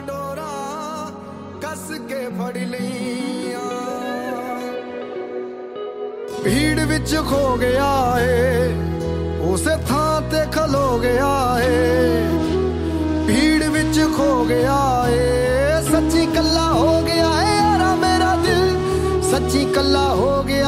डोरा कस के फड़ लईया भीड़ विच खो गया है उसे थां ते खलो गया है भीड़ विच खो गया है सच्ची कल्ला हो गया है यारा मेरा दिल सच्ची कल्ला हो गया